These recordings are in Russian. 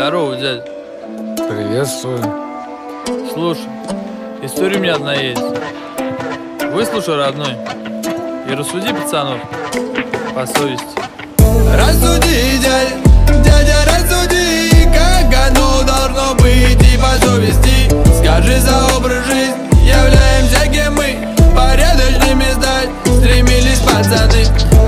Здорово, дядя. Приветствую. Слушай, история у меня одна есть. Выслушай, родной, и рассуди пацанов по совести. Рассуди, дядя, рассуди, как оно должно быть и по совести. Скажи, за образ жизни являемся кем мы, порядочными стать стремились пацаны.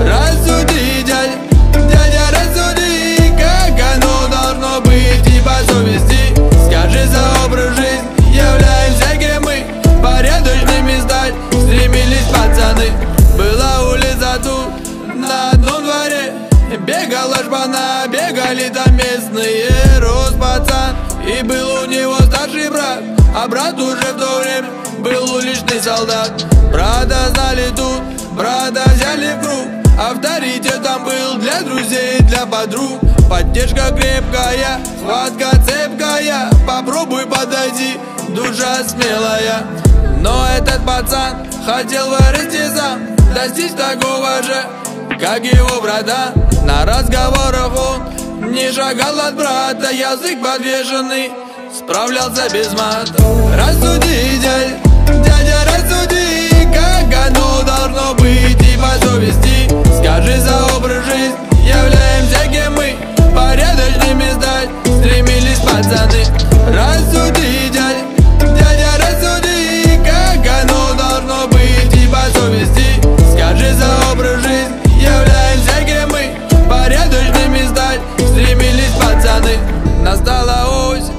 Рассуди, дядя, рассуди, как оно должно быть и по совести. Скажи, за образ жизни являемся кем мы, порядочными стать стремились пацаны. Была улица тут на одном дворе, бегала шпана, бегали там местные. Рос пацан, и был у него старший брат, а брат уже в то время был уличный солдат. Брата знали тут, брата взяли в круг, авторитет там был для друзей, для подруг. Поддержка крепкая, схватка цепкая, попробуй подойди, душа смелая. Но этот пацан хотел вырасти сам, достичь такого же, как его брата. На разговорах он не шагал от брата, язык подвешенный справлялся без мата. Рассуди, дядя, рассуди, как оно должно быть и по совести. Скажи, за образ жизни являемся кем мы, порядочными стать стремились пацаны. Рассуди, дядя, рассуди, как оно должно быть и по совести. Скажи, за образ жизни являемся кем мы, порядочными стать стремились пацаны. Настала осень,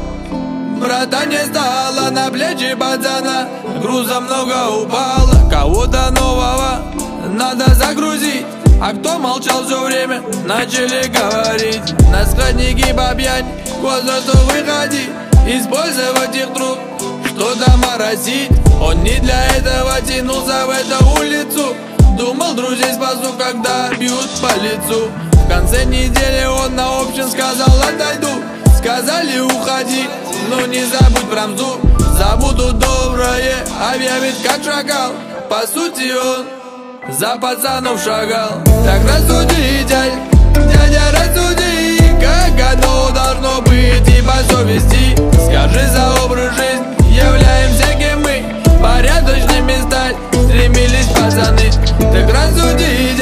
брата не стало, на плечи пацана груза много упало. Кого-то нового надо загрузить, а кто молчал все время, начали говорить. На складники попьянь, к возрасту выходить, использовать их труд, что-то морозить. Он не для этого тянулся в эту улицу, думал, друзей спасу, когда бьют по лицу. В конце недели он на общем сказал: отойду. Сказали: уходи, но не забудь про мзду. Забуду доброе, а я ведь как шакал, по сути он за пацанов шагал. Так рассуди, дядя, рассуди, как оно должно быть и по совести. Скажи, за образ жизни являемся кем мы, порядочными стать стремились пацаны. Так рассуди,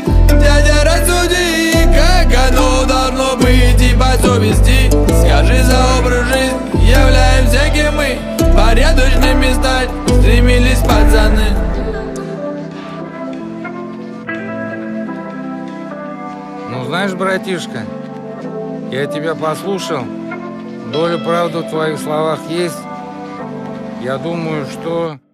дядя, рассуди, как оно должно быть и по совести. Скажи, за образ жизни являемся кем мы, порядочными стать стремились пацаны. Ну знаешь, братишка, я тебя послушал, доля правды в твоих словах есть. Я думаю, что